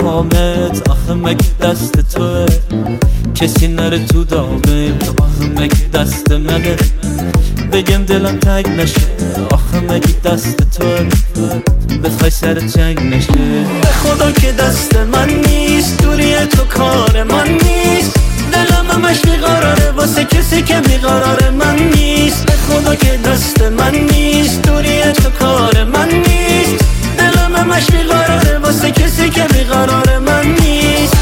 پامت آخه مگه دست توه کسی نره تو داغیم آخه مگه دست منه بگم دلم تنگ نشه آخه مگه دست توه بخوای سر جنگ نشه به خدا که دست من نیست دوری تو کار من نیست دلم همش بیقراره واسه کسی که بیقرار من نیست به خدا که دست من نیست دوری تو کار من نیست دلم همش بیقراره واسه کسی که بیقرار من نیست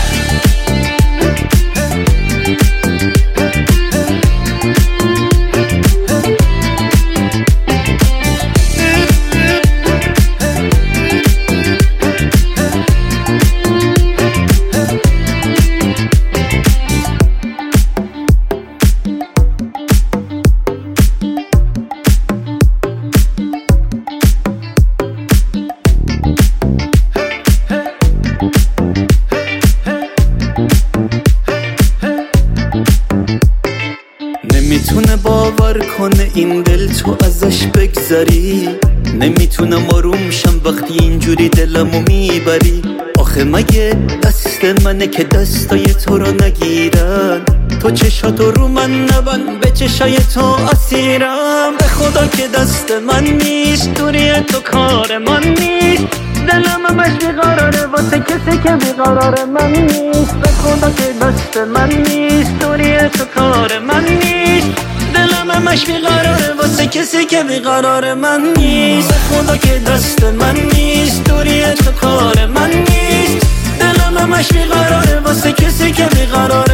نمیتونه باور کنه این دل تو ازش بگذری نمیتونم آروم شم وقتی اینجوری دلمو میبری آخه مگه دست منه که دستای تو رو نگیرن تو چشاتو رو من نبند به چشای تو اسیرم به خدا که دست من نیست دوری تو کار من نیست دلم همش بیقراره واسه کسی که بیقرار من نیست به خدا که دست من نیست دوری تو کار من نیست دلم همش بیقراره واسه کسی که بیقرار من نیست به خدا که دست من نیست دوری تو کار من نیست دلم همش بیقراره واسه کسی که بیقرار